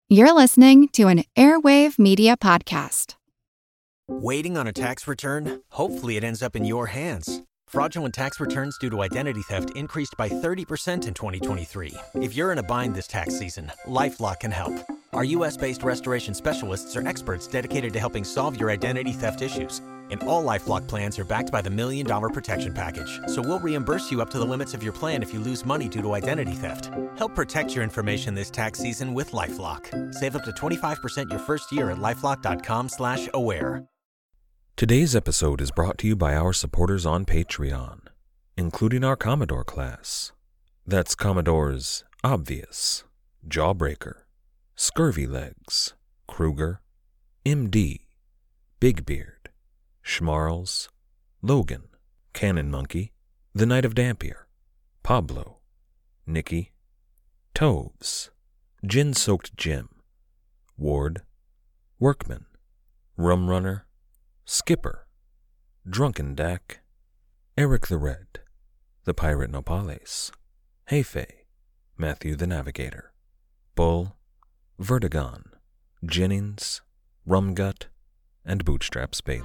You're listening to an Airwave Media Podcast. Waiting on a tax return? Hopefully it ends up in your hands. Fraudulent tax returns due to identity theft increased by 30% in 2023. If you're in a bind this tax season, LifeLock can help. Our U.S.-based restoration specialists are experts dedicated to helping solve your identity theft issues. And all LifeLock plans are backed by the $1 Million Protection Package. So we'll reimburse you up to the limits of your plan if you lose money due to identity theft. Help protect your information this tax season with LifeLock. Save up to 25% your first year at LifeLock.com/aware. Today's episode is brought to you by our supporters on Patreon, including our Commodore class. That's Commodores Obvious, Jawbreaker, Scurvy Legs, Kruger, MD, Big Beard, Schmarls, Logan, Cannon Monkey, The Knight of Dampier, Pablo, Nicky, Toves, Gin-Soaked Jim, Ward, Workman, Rum Runner, Skipper, Drunken Dak, Eric the Red, The Pirate Nopales, Hefe, Matthew the Navigator, Bull, Vertigon, Jennings, Rumgut, and Bootstraps Bailey.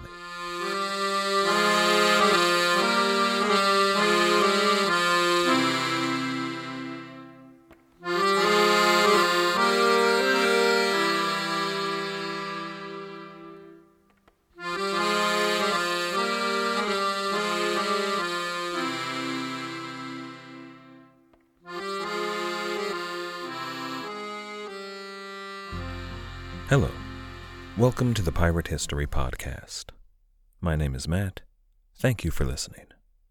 Hello. Welcome to the Pirate History Podcast. My name is Matt. Thank you for listening.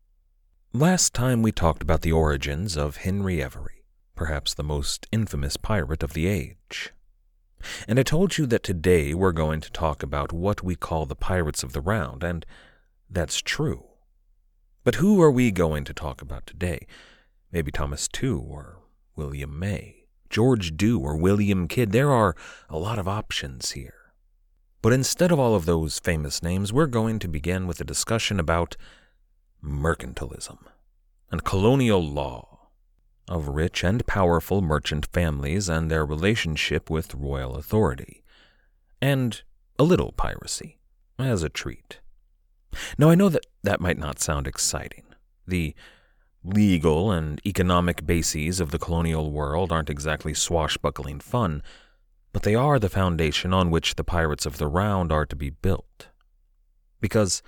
Last time we talked about the origins of Henry Every, perhaps the most infamous pirate of the age. And I told you that today we're going to talk about what we call the Pirates of the Round, and that's true. But who are we going to talk about today? Maybe Thomas Tew or William May, George Dew or William Kidd. There are a lot of options here. But instead of all of those famous names, we're going to begin with a discussion about mercantilism and colonial law, of rich and powerful merchant families and their relationship with royal authority, and a little piracy, as a treat. Now, I know that might not sound exciting. The legal and economic bases of the colonial world aren't exactly swashbuckling fun, but they are the foundation on which the Pirates of the Round are to be built. Because,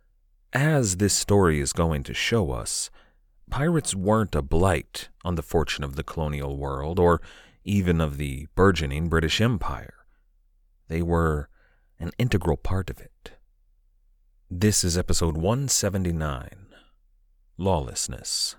as this story is going to show us, pirates weren't a blight on the fortune of the colonial world or even of the burgeoning British Empire. They were an integral part of it. This is episode 179. Lawlessness.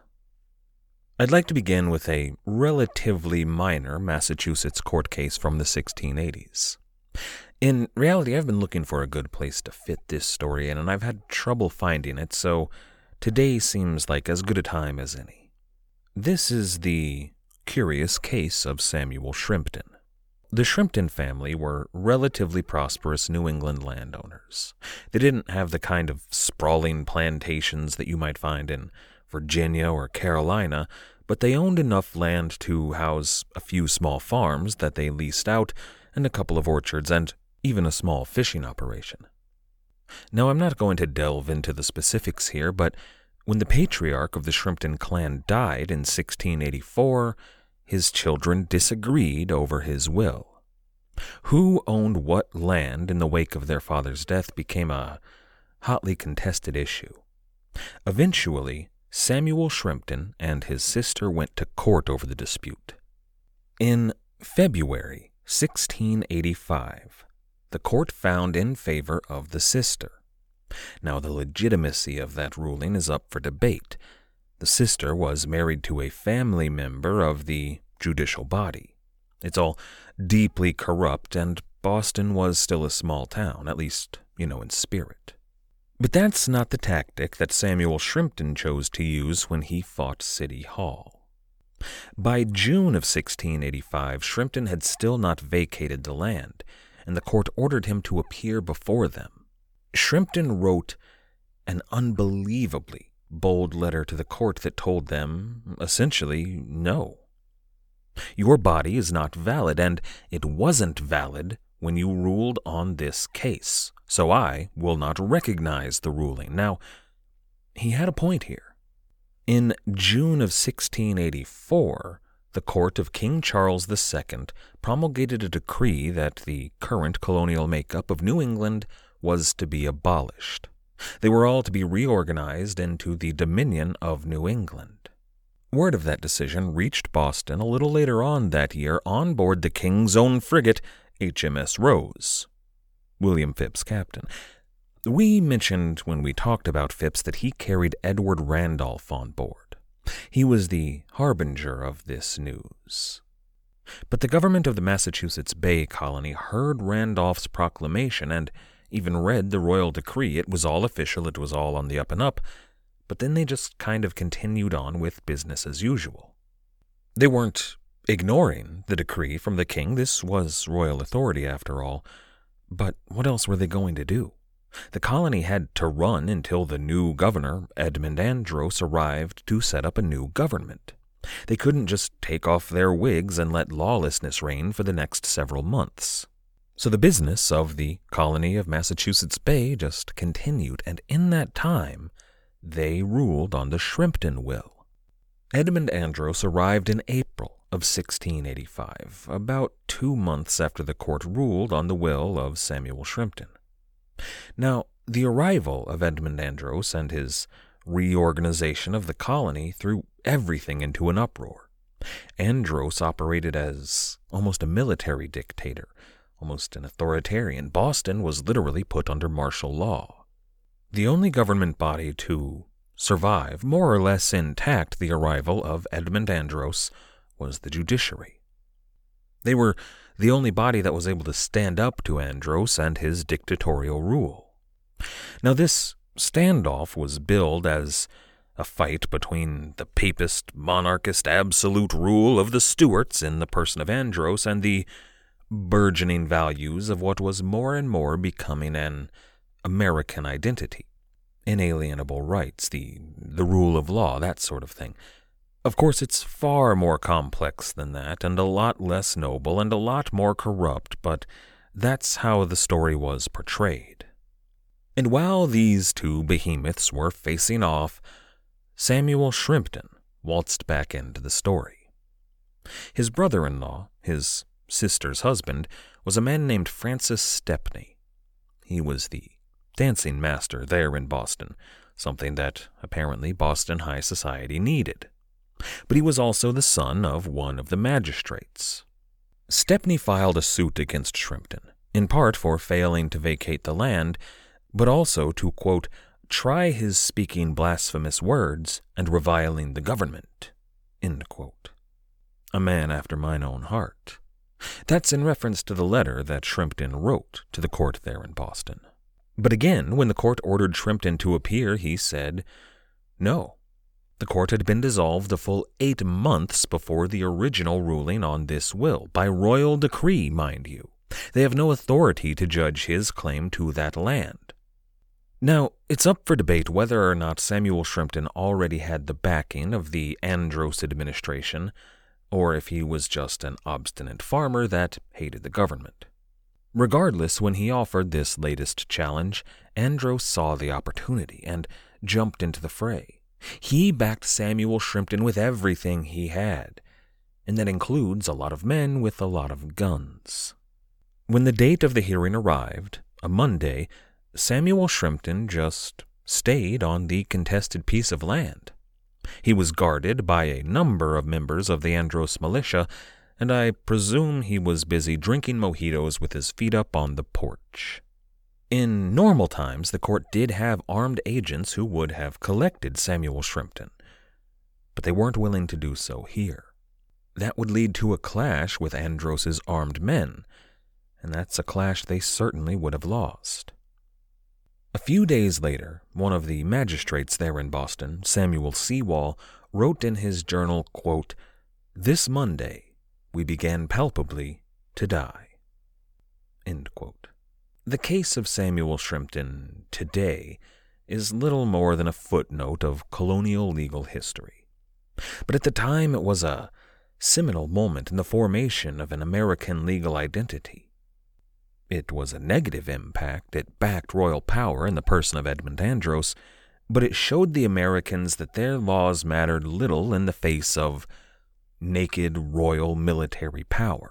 I'd like to begin with a relatively minor Massachusetts court case from the 1680s. In reality, I've been looking for a good place to fit this story in, and I've had trouble finding it, so today seems like as good a time as any. This is the curious case of Samuel Shrimpton. The Shrimpton family were relatively prosperous New England landowners. They didn't have the kind of sprawling plantations that you might find in Virginia or Carolina, but they owned enough land to house a few small farms that they leased out, and a couple of orchards, and even a small fishing operation. Now, I'm not going to delve into the specifics here, but when the patriarch of the Shrimpton clan died in 1684, his children disagreed over his will. Who owned what land in the wake of their father's death became a hotly contested issue. Eventually, Samuel Shrimpton and his sister went to court over the dispute. In February 1685, the court found in favor of the sister. Now, the legitimacy of that ruling is up for debate. The sister was married to a family member of the judicial body. It's all deeply corrupt, and Boston was still a small town, at least, in spirit. But that's not the tactic that Samuel Shrimpton chose to use when he fought City Hall. By June of 1685, Shrimpton had still not vacated the land, and the court ordered him to appear before them. Shrimpton wrote an unbelievably bold letter to the court that told them, essentially, no. Your body is not valid, and it wasn't valid when you ruled on this case, so I will not recognize the ruling. Now, he had a point here. In June of 1684, the court of King Charles II promulgated a decree that the current colonial makeup of New England was to be abolished. They were all to be reorganized into the Dominion of New England. Word of that decision reached Boston a little later on that year on board the King's own frigate, HMS Rose. William Phips, captain. We mentioned when we talked about Phips that he carried Edward Randolph on board. He was the harbinger of this news. But the government of the Massachusetts Bay Colony heard Randolph's proclamation and even read the royal decree. It was all official, it was all on the up and up, but then they just kind of continued on with business as usual. They weren't ignoring the decree from the king. This was royal authority after all. But what else were they going to do? The colony had to run until the new governor, Edmund Andros, arrived to set up a new government. They couldn't just take off their wigs and let lawlessness reign for the next several months. So the business of the colony of Massachusetts Bay just continued, and in that time, they ruled on the Shrimpton Will. Edmund Andros arrived in April of 1685, about 2 months after the court ruled on the will of Samuel Shrimpton. Now, the arrival of Edmund Andros and his reorganization of the colony threw everything into an uproar. Andros operated as almost a military dictator, almost an authoritarian. Boston was literally put under martial law. The only government body to survive, more or less intact, the arrival of Edmund Andros was the judiciary. They were the only body that was able to stand up to Andros and his dictatorial rule. Now, this standoff was billed as a fight between the papist, monarchist, absolute rule of the Stuarts in the person of Andros and the burgeoning values of what was more and more becoming an American identity. Inalienable rights, the rule of law, that sort of thing. Of course, it's far more complex than that, and a lot less noble, and a lot more corrupt, but that's how the story was portrayed. And while these two behemoths were facing off, Samuel Shrimpton waltzed back into the story. His brother-in-law, his sister's husband, was a man named Francis Stepney. He was the dancing master there in Boston, something that apparently Boston high society needed. But he was also the son of one of the magistrates. Stepney filed a suit against Shrimpton, in part for failing to vacate the land, but also to, quote, try his speaking blasphemous words and reviling the government, end quote. A man after mine own heart. That's in reference to the letter that Shrimpton wrote to the court there in Boston. But again, when the court ordered Shrimpton to appear, he said no. The court had been dissolved a full 8 months before the original ruling on this will, by royal decree, mind you. They have no authority to judge his claim to that land. Now, it's up for debate whether or not Samuel Shrimpton already had the backing of the Andros administration, or if he was just an obstinate farmer that hated the government. Regardless, when he offered this latest challenge, Andros saw the opportunity and jumped into the fray. He backed Samuel Shrimpton with everything he had, and that includes a lot of men with a lot of guns. When the date of the hearing arrived, a Monday, Samuel Shrimpton just stayed on the contested piece of land. He was guarded by a number of members of the Andros militia, and I presume he was busy drinking mojitos with his feet up on the porch. In normal times, the court did have armed agents who would have collected Samuel Shrimpton, but they weren't willing to do so here. That would lead to a clash with Andros's armed men, and that's a clash they certainly would have lost. A few days later, one of the magistrates there in Boston, Samuel Sewall, wrote in his journal, quote, "This Monday we began palpably to die." End quote. The case of Samuel Shrimpton today is little more than a footnote of colonial legal history. But at the time it was a seminal moment in the formation of an American legal identity. It was a negative impact. It backed royal power in the person of Edmund Andros, but it showed the Americans that their laws mattered little in the face of naked royal military power.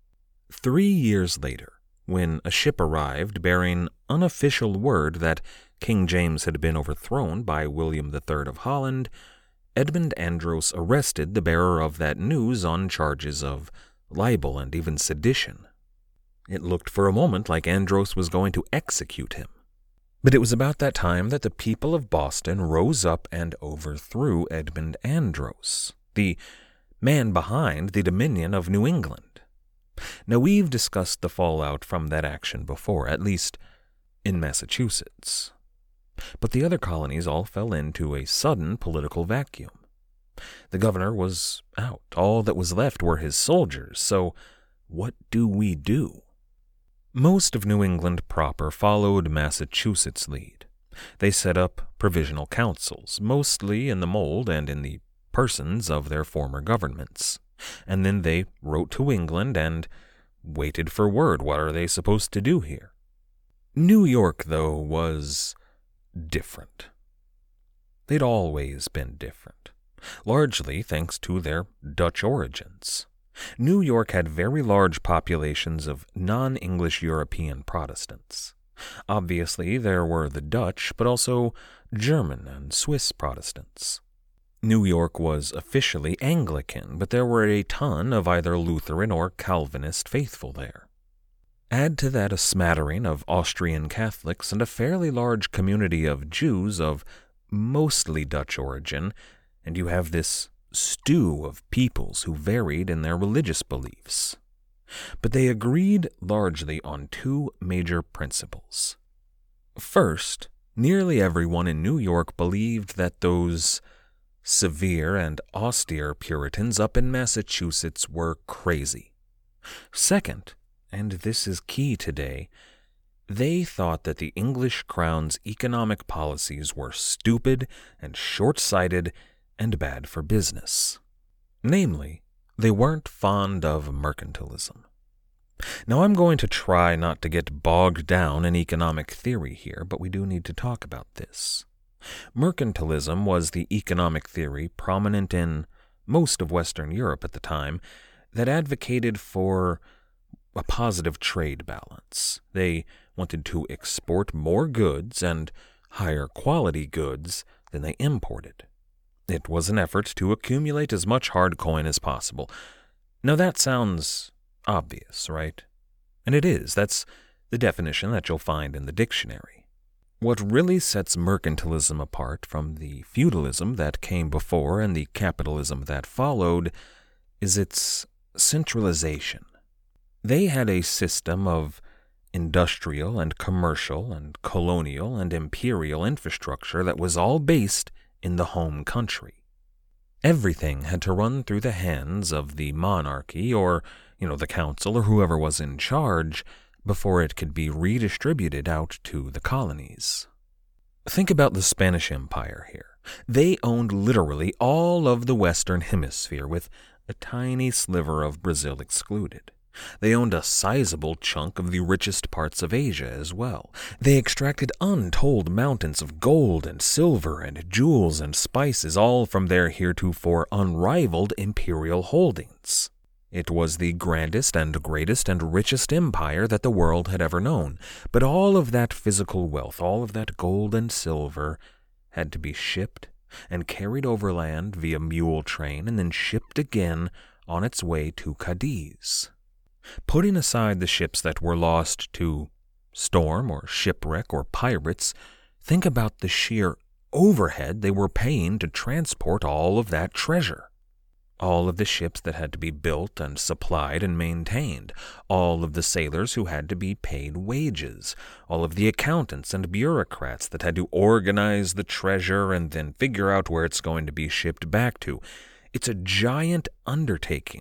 3 years later, when a ship arrived bearing unofficial word that King James had been overthrown by William III of Holland, Edmund Andros arrested the bearer of that news on charges of libel and even sedition. It looked for a moment like Andros was going to execute him. But it was about that time that the people of Boston rose up and overthrew Edmund Andros, the man behind the Dominion of New England. Now, we've discussed the fallout from that action before, at least in Massachusetts. But the other colonies all fell into a sudden political vacuum. The governor was out. All that was left were his soldiers. So what do we do? Most of New England proper followed Massachusetts' lead. They set up provisional councils, mostly in the mold and in the persons of their former governments. And then they wrote to England and waited for word. What are they supposed to do here? New York, though, was different. They'd always been different, largely thanks to their Dutch origins. New York had very large populations of non-English European Protestants. Obviously, there were the Dutch, but also German and Swiss Protestants. New York was officially Anglican, but there were a ton of either Lutheran or Calvinist faithful there. Add to that a smattering of Austrian Catholics and a fairly large community of Jews of mostly Dutch origin, and you have this stew of peoples who varied in their religious beliefs. But they agreed largely on two major principles. First, nearly everyone in New York believed that those severe and austere Puritans up in Massachusetts were crazy. Second, and this is key today, they thought that the English crown's economic policies were stupid and short-sighted and bad for business. Namely, they weren't fond of mercantilism. Now, I'm going to try not to get bogged down in economic theory here, but we do need to talk about this. Mercantilism was the economic theory prominent in most of Western Europe at the time that advocated for a positive trade balance. They wanted to export more goods and higher quality goods than they imported. It was an effort to accumulate as much hard coin as possible. Now that sounds obvious, right? And it is. That's the definition that you'll find in the dictionary. What really sets mercantilism apart from the feudalism that came before and the capitalism that followed is its centralization. They had a system of industrial and commercial and colonial and imperial infrastructure that was all based in the home country. Everything had to run through the hands of the monarchy or, the council or whoever was in charge before it could be redistributed out to the colonies. Think about the Spanish Empire here. They owned literally all of the Western Hemisphere, with a tiny sliver of Brazil excluded. They owned a sizable chunk of the richest parts of Asia as well. They extracted untold mountains of gold and silver and jewels and spices, all from their heretofore unrivaled imperial holdings. It was the grandest and greatest and richest empire that the world had ever known. But all of that physical wealth, all of that gold and silver, had to be shipped and carried overland via mule train and then shipped again on its way to Cadiz. Putting aside the ships that were lost to storm or shipwreck or pirates, think about the sheer overhead they were paying to transport all of that treasure. All of the ships that had to be built and supplied and maintained, all of the sailors who had to be paid wages, all of the accountants and bureaucrats that had to organize the treasure and then figure out where it's going to be shipped back to. It's a giant undertaking,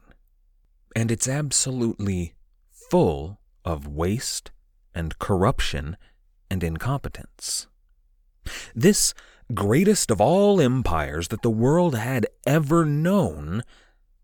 and it's absolutely full of waste and corruption and incompetence. This greatest of all empires that the world had ever known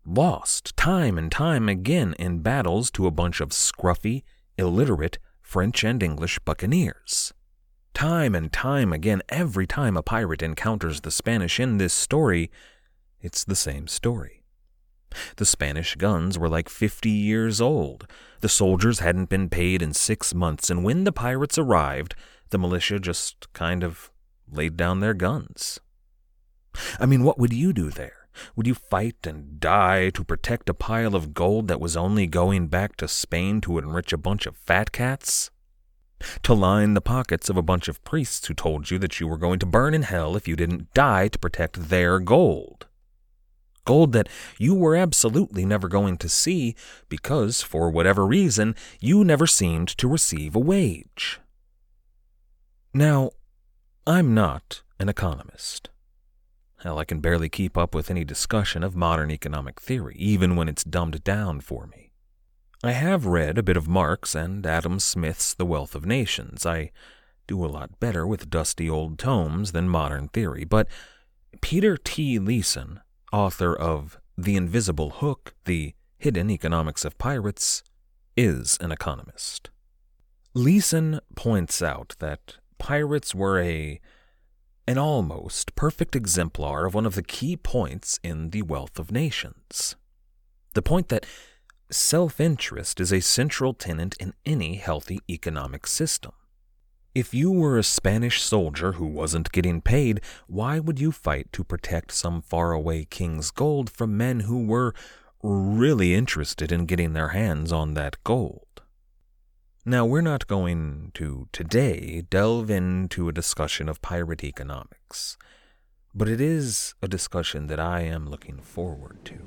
lost time and time again in battles to a bunch of scruffy, illiterate French and English buccaneers. Time and time again, every time a pirate encounters the Spanish in this story, it's the same story. The Spanish guns were like 50 years old. The soldiers hadn't been paid in 6 months, and when the pirates arrived, the militia just kind of laid down their guns. I mean, what would you do there? Would you fight and die to protect a pile of gold that was only going back to Spain to enrich a bunch of fat cats? To line the pockets of a bunch of priests who told you that you were going to burn in hell if you didn't die to protect their gold? Gold that you were absolutely never going to see because, for whatever reason, you never seemed to receive a wage. Now, I'm not an economist. Hell, I can barely keep up with any discussion of modern economic theory, even when it's dumbed down for me. I have read a bit of Marx and Adam Smith's The Wealth of Nations. I do a lot better with dusty old tomes than modern theory, but Peter T. Leeson, author of The Invisible Hook, The Hidden Economics of Pirates, is an economist. Leeson points out that pirates were an almost perfect exemplar of one of the key points in The Wealth of Nations. The point that self-interest is a central tenet in any healthy economic system. If you were a Spanish soldier who wasn't getting paid, why would you fight to protect some faraway king's gold from men who were really interested in getting their hands on that gold? Now, we're not going to today delve into a discussion of pirate economics, but it is a discussion that I am looking forward to.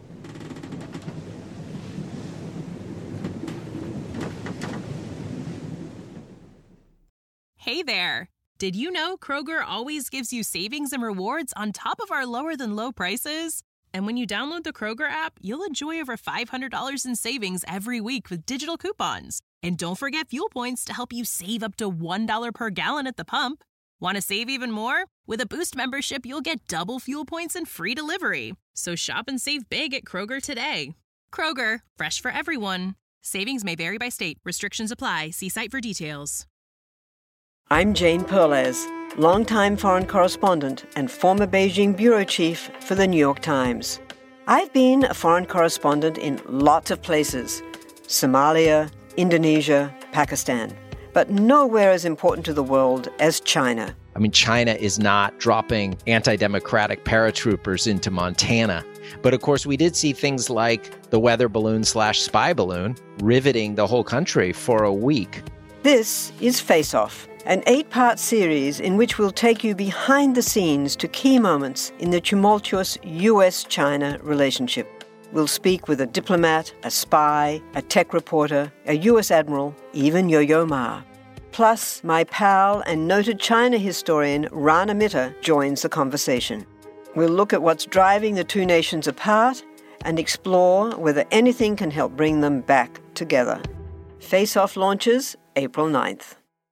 Hey there! Did you know Kroger always gives you savings and rewards on top of our lower-than-low prices? And when you download the Kroger app, you'll enjoy over $500 in savings every week with digital coupons. And don't forget fuel points to help you save up to $1 per gallon at the pump. Want to save even more? With a Boost membership, you'll get double fuel points and free delivery. So shop and save big at Kroger today. Kroger, fresh for everyone. Savings may vary by state. Restrictions apply. See site for details. I'm Jane Perlez, longtime foreign correspondent and former Beijing bureau chief for the New York Times. I've been a foreign correspondent in lots of places: Somalia, Indonesia, Pakistan, but nowhere as important to the world as China. I mean, China is not dropping anti-democratic paratroopers into Montana. But of course, we did see things like the weather balloon/spy balloon riveting the whole country for a week. This is Face Off, an 8-part series in which we'll take you behind the scenes to key moments in the tumultuous U.S.-China relationship. We'll speak with a diplomat, a spy, a tech reporter, a U.S. admiral, even Yo-Yo Ma. Plus, my pal and noted China historian Rana Mitter joins the conversation. We'll look at what's driving the two nations apart and explore whether anything can help bring them back together. Face Off launches April 9th.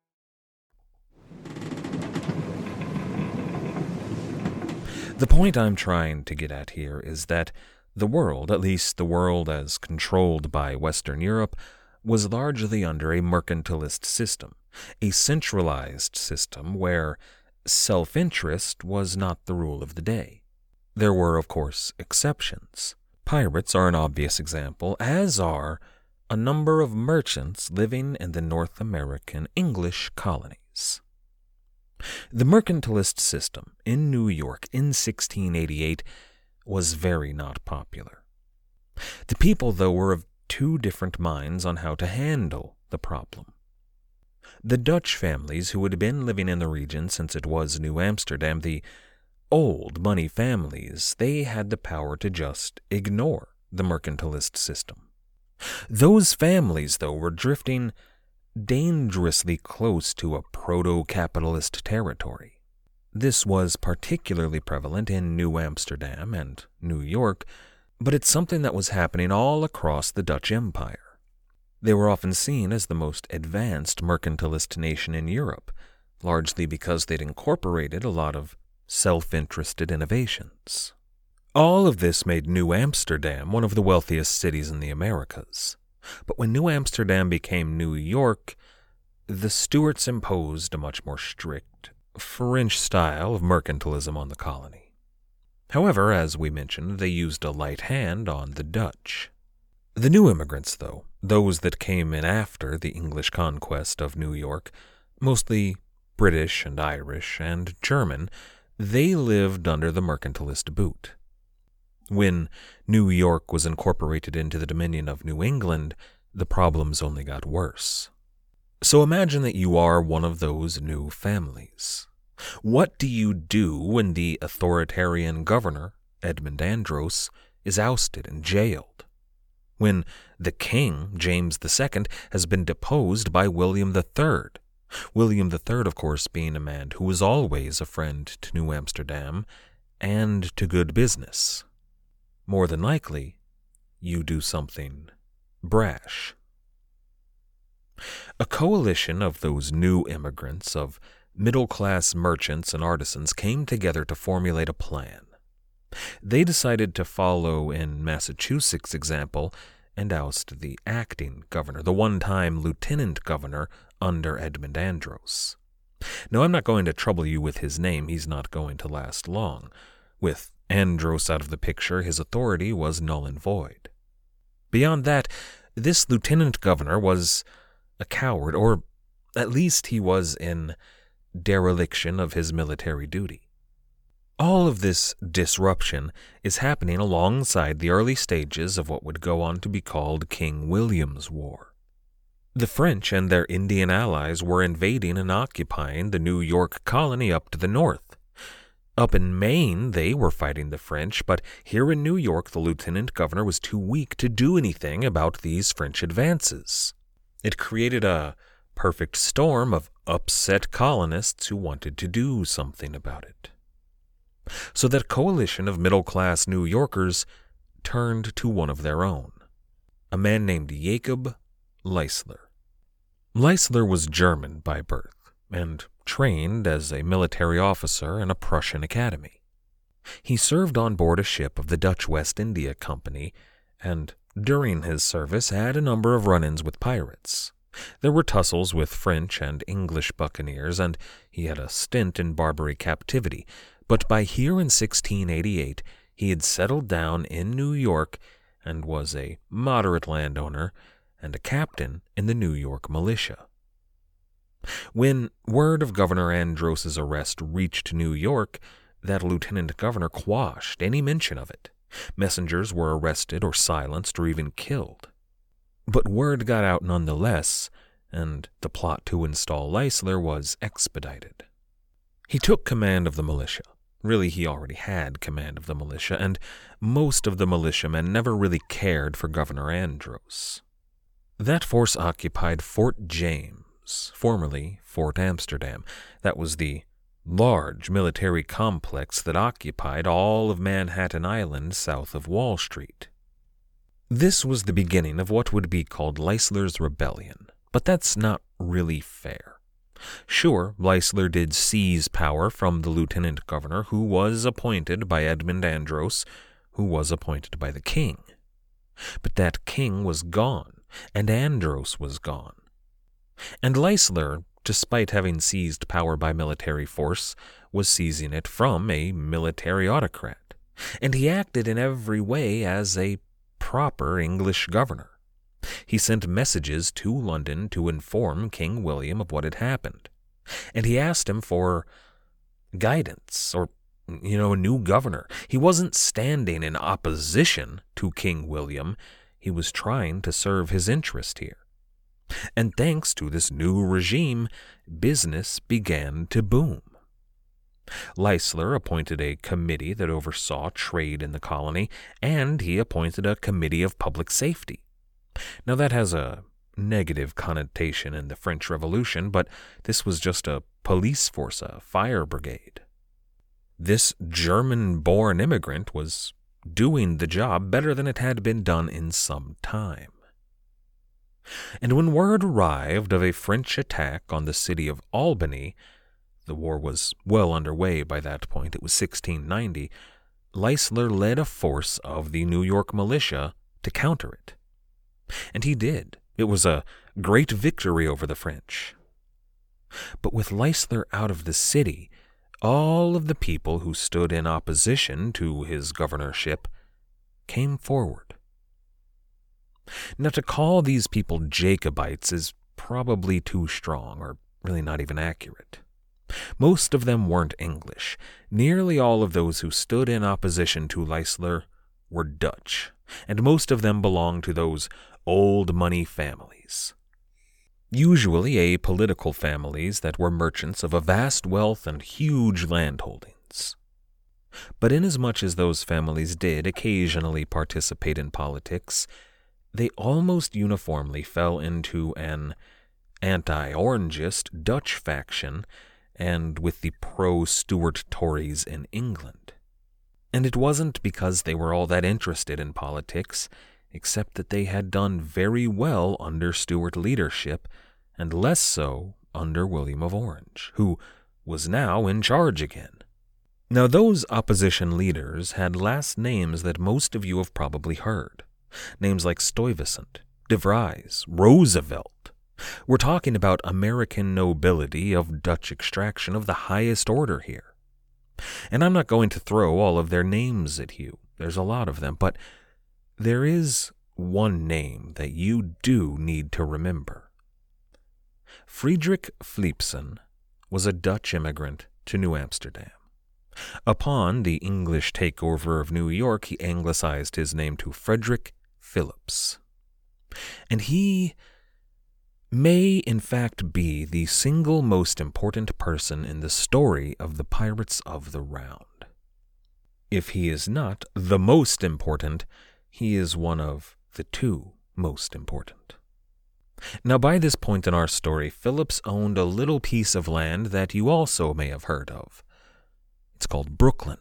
The point I'm trying to get at here is that the world, at least the world as controlled by Western Europe, was largely under a mercantilist system, a centralized system where self-interest was not the rule of the day. There were, of course, exceptions. Pirates are an obvious example, as are a number of merchants living in the North American English colonies. The mercantilist system in New York in 1688 was very not popular. The people, though, were of two different minds on how to handle the problem. The Dutch families who had been living in the region since it was New Amsterdam, the old money families, they had the power to just ignore the mercantilist system. Those families, though, were drifting dangerously close to a proto-capitalist territory. This was particularly prevalent in New Amsterdam and New York, but it's something that was happening all across the Dutch Empire. They were often seen as the most advanced mercantilist nation in Europe, largely because they'd incorporated a lot of self-interested innovations. All of this made New Amsterdam one of the wealthiest cities in the Americas. But when New Amsterdam became New York, the Stuarts imposed a much more strict, French style of mercantilism on the colony. However, as we mentioned, they used a light hand on the Dutch. The new immigrants, though, those that came in after the English conquest of New York, mostly British and Irish and German, they lived under the mercantilist boot. When New York was incorporated into the Dominion of New England, the problems only got worse. So imagine that you are one of those new families. What do you do when the authoritarian governor, Edmund Andros, is ousted and jailed? When the king, James II, has been deposed by William III? William III, of course, being a man who was always a friend to New Amsterdam and to good business. More than likely, you do something brash. A coalition of those new immigrants, of middle-class merchants and artisans, came together to formulate a plan. They decided to follow in Massachusetts' example and oust the acting governor, the one-time lieutenant governor under Edmund Andros. Now, I'm not going to trouble you with his name. He's not going to last long. With Andros out of the picture, his authority was null and void. Beyond that, this lieutenant governor was a coward, or at least he was in dereliction of his military duty. All of this disruption is happening alongside the early stages of what would go on to be called King William's War. The French and their Indian allies were invading and occupying the New York colony up to the north. Up in Maine, they were fighting the French, but here in New York, the lieutenant governor was too weak to do anything about these French advances. It created a perfect storm of upset colonists who wanted to do something about it. So that coalition of middle-class New Yorkers turned to one of their own, a man named Jacob Leisler. Leisler was German by birth and trained as a military officer in a Prussian academy. He served on board a ship of the Dutch West India Company and, during his service, had a number of run-ins with pirates. There were tussles with French and English buccaneers, and he had a stint in Barbary captivity. But by here in 1688, he had settled down in New York and was a moderate landowner and a captain in the New York militia. When word of Governor Andros's arrest reached New York, that lieutenant governor quashed any mention of it. Messengers were arrested or silenced or even killed. But word got out nonetheless, and the plot to install Leisler was expedited. He took command of the militia. Really, he already had command of the militia, and most of the militiamen never really cared for Governor Andros. That force occupied Fort James, formerly Fort Amsterdam. That was the large military complex that occupied all of Manhattan Island south of Wall Street. This was the beginning of what would be called Leisler's Rebellion, but that's not really fair. Sure, Leisler did seize power from the lieutenant governor who was appointed by Edmund Andros, who was appointed by the king. But that king was gone, and Andros was gone. And Leisler, despite having seized power by military force, was seizing it from a military autocrat, and he acted in every way as a proper English governor. He sent messages to London to inform King William of what had happened, and he asked him for guidance or, a new governor. He wasn't standing in opposition to King William. He was trying to serve his interest here. And thanks to this new regime, business began to boom. Leisler appointed a committee that oversaw trade in the colony, and he appointed a committee of public safety. Now that has a negative connotation in the French Revolution, but this was just a police force, a fire brigade. This German-born immigrant was doing the job better than it had been done in some time. And when word arrived of a French attack on the city of Albany, the war was well underway by that point, it was 1690, Leisler led a force of the New York militia to counter it. And he did. It was a great victory over the French. But with Leisler out of the city, all of the people who stood in opposition to his governorship came forward. Now, to call these people Jacobites is probably too strong, or really not even accurate. Most of them weren't English. Nearly all of those who stood in opposition to Leisler were Dutch, and most of them belonged to those old money families. Usually apolitical families that were merchants of a vast wealth and huge landholdings. But inasmuch as those families did occasionally participate in politics, they almost uniformly fell into an anti-Orangist Dutch faction and with the pro-Stuart Tories in England. And it wasn't because they were all that interested in politics, except that they had done very well under Stuart leadership, and less so under William of Orange, who was now in charge again. Now those opposition leaders had last names that most of you have probably heard. Names like Stuyvesant, De Vries, Roosevelt. We're talking about American nobility of Dutch extraction of the highest order here. And I'm not going to throw all of their names at you. There's a lot of them, but there is one name that you do need to remember. Friedrich Philipson was a Dutch immigrant to New Amsterdam. Upon the English takeover of New York, he anglicized his name to Frederick Phillips. And he may in fact be the single most important person in the story of the Pirates of the Round. If he is not the most important, he is one of the two most important. Now, by this point in our story, Phillips owned a little piece of land that you also may have heard of. It's called Brooklyn.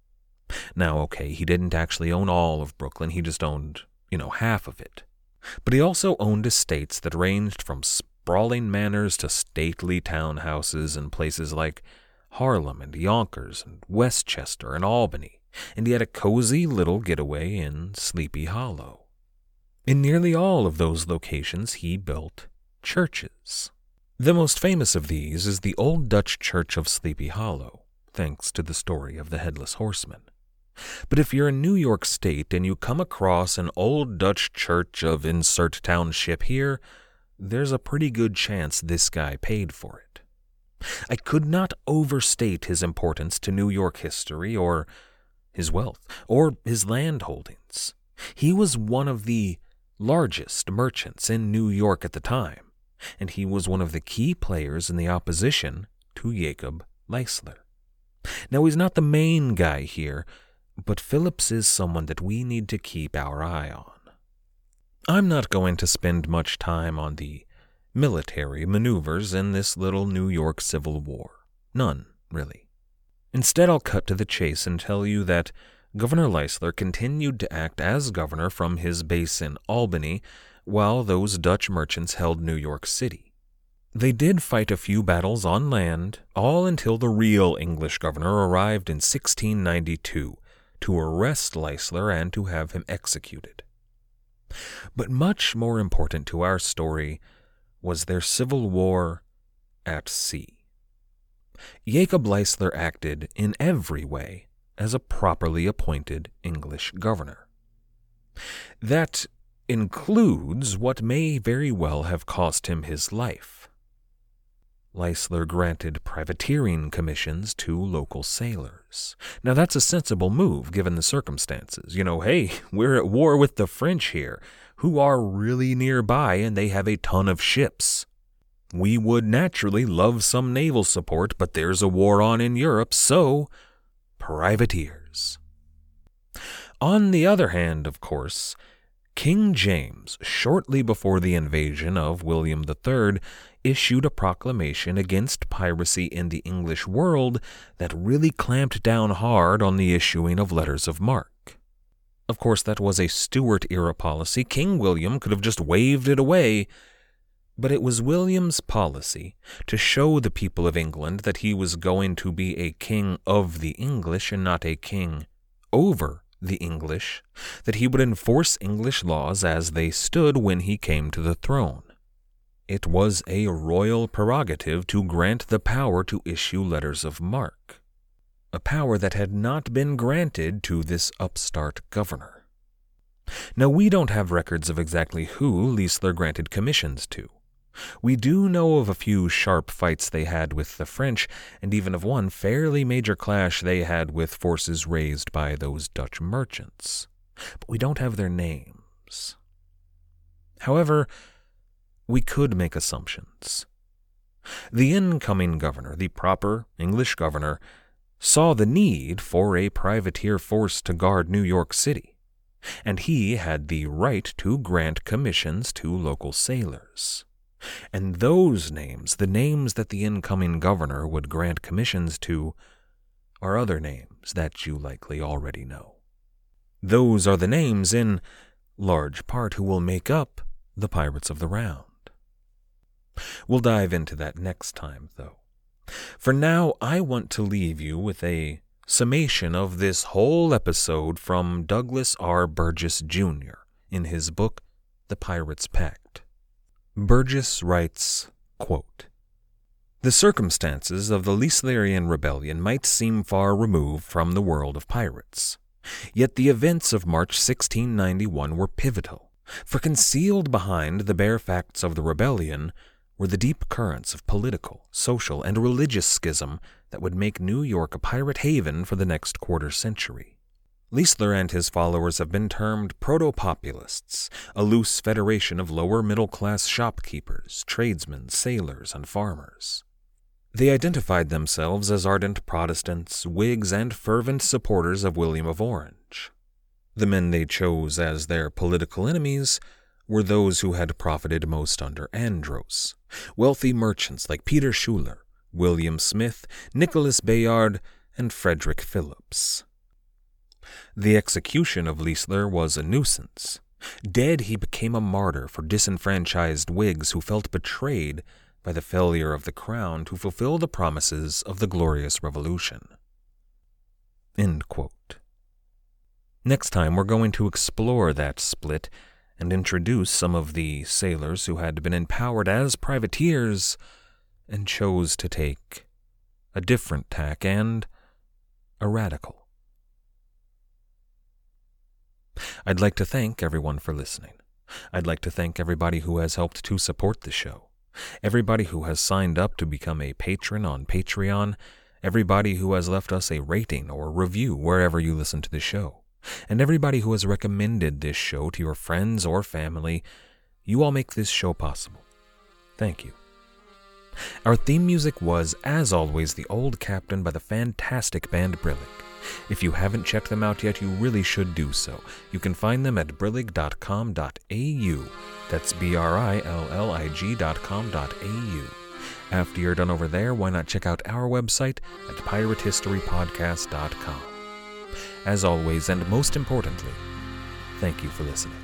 Now, okay, he didn't actually own all of Brooklyn. He just owned, half of it. But he also owned estates that ranged from sprawling manors to stately townhouses in places like Harlem and Yonkers and Westchester and Albany, and he had a cozy little getaway in Sleepy Hollow. In nearly all of those locations, he built churches. The most famous of these is the Old Dutch Church of Sleepy Hollow, thanks to the story of the Headless Horseman. But if you're in New York State and you come across an Old Dutch Church of insert township here, there's a pretty good chance this guy paid for it. I could not overstate his importance to New York history or his wealth or his land holdings. He was one of the largest merchants in New York at the time, and he was one of the key players in the opposition to Jacob Leisler. Now, he's not the main guy here, but Phillips is someone that we need to keep our eye on. I'm not going to spend much time on the military maneuvers in this little New York Civil War. None, really. Instead, I'll cut to the chase and tell you that Governor Leisler continued to act as governor from his base in Albany while those Dutch merchants held New York City. They did fight a few battles on land, all until the real English governor arrived in 1692 to arrest Leisler and to have him executed. But much more important to our story was their civil war at sea. Jacob Leisler acted in every way as a properly appointed English governor. That includes what may very well have cost him his life. Leisler granted privateering commissions to local sailors. Now that's a sensible move given the circumstances. Hey, we're at war with the French here, who are really nearby and they have a ton of ships. We would naturally love some naval support, but there's a war on in Europe, so privateers. On the other hand, of course, King James, shortly before the invasion of William III, issued a proclamation against piracy in the English world that really clamped down hard on the issuing of letters of marque. Of course, that was a Stuart-era policy. King William could have just waved it away, but it was William's policy to show the people of England that he was going to be a king of the English and not a king over the English, that he would enforce English laws as they stood when he came to the throne. It was a royal prerogative to grant the power to issue letters of marque, a power that had not been granted to this upstart governor. Now, we don't have records of exactly who Leisler granted commissions to. We do know of a few sharp fights they had with the French, and even of one fairly major clash they had with forces raised by those Dutch merchants. But we don't have their names. However, we could make assumptions. The incoming governor, the proper English governor, saw the need for a privateer force to guard New York City, and he had the right to grant commissions to local sailors. And those names, the names that the incoming governor would grant commissions to, are other names that you likely already know. Those are the names, in large part, who will make up the Pirates of the Round. We'll dive into that next time, though. For now, I want to leave you with a summation of this whole episode from Douglas R. Burgess, Jr. in his book, The Pirates' Pact. Burgess writes, quote, "The circumstances of the Leislerian rebellion might seem far removed from the world of pirates. Yet the events of March 1691 were pivotal, for concealed behind the bare facts of the rebellion were the deep currents of political, social, and religious schism that would make New York a pirate haven for the next quarter century. Leisler and his followers have been termed proto-populists, a loose federation of lower-middle-class shopkeepers, tradesmen, sailors, and farmers. They identified themselves as ardent Protestants, Whigs, and fervent supporters of William of Orange. The men they chose as their political enemies were those who had profited most under Andros, wealthy merchants like Peter Schuyler, William Smith, Nicholas Bayard, and Frederick Phillips. The execution of Leisler was a nuisance. Dead, he became a martyr for disenfranchised Whigs who felt betrayed by the failure of the crown to fulfill the promises of the Glorious Revolution." End quote. Next time, we're going to explore that split and introduce some of the sailors who had been empowered as privateers and chose to take a different tack and a radical. I'd like to thank everyone for listening. I'd like to thank everybody who has helped to support the show, everybody who has signed up to become a patron on Patreon, everybody who has left us a rating or review wherever you listen to the show, and everybody who has recommended this show to your friends or family. You all make this show possible. Thank you. Our theme music was, as always, The Old Captain by the fantastic band Brillig. If you haven't checked them out yet, you really should do so. You can find them at brillig.com.au. That's BRILLIG.com.au. After you're done over there, why not check out our website at piratehistorypodcast.com. As always, and most importantly, thank you for listening.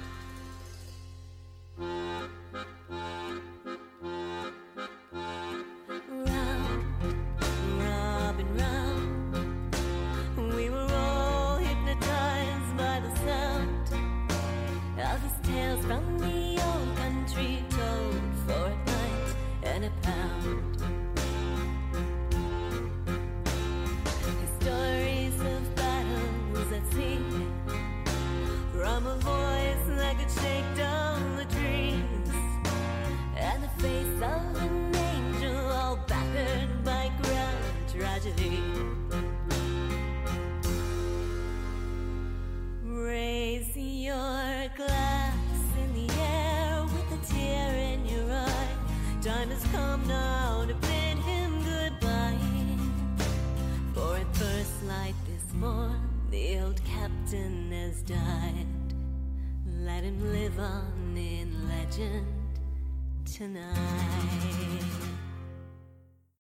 Raise your glass in the air with a tear in your eye. Time has come now to bid him goodbye. For at first light this morn, the old captain has died. Let him live on in legend tonight.